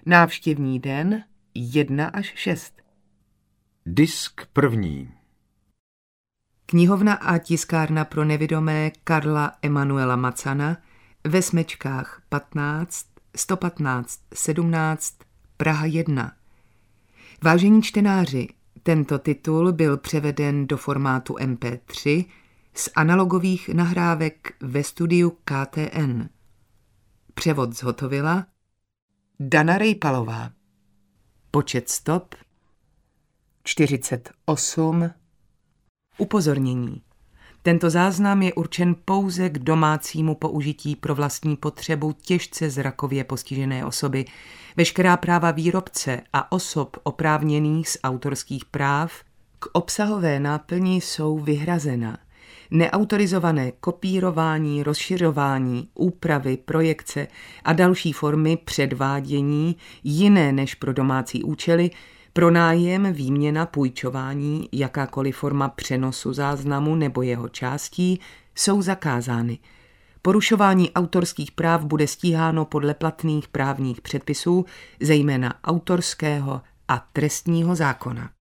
Návštěvní den 1 až 6. Disk 1. Knihovna a tiskárna pro nevidomé Karla Emanuela Macana ve Smečkách 15, 115, 17, Praha 1. Vážení čtenáři, tento titul byl převeden do formátu MP3 z analogových nahrávek ve studiu KTN. Převod zhotovila Dana Rejpalová. Počet stop 48. Upozornění. Tento záznam je určen pouze k domácímu použití pro vlastní potřebu těžce zrakově postižené osoby. Veškerá práva výrobce a osob oprávněných z autorských práv k obsahové náplni jsou vyhrazena. Neautorizované kopírování, rozšiřování, úpravy, projekce a další formy předvádění jiné než pro domácí účely, pronájem, výměna, půjčování, jakákoliv forma přenosu záznamu nebo jeho částí jsou zakázány. Porušování autorských práv bude stíháno podle platných právních předpisů, zejména autorského a trestního zákona.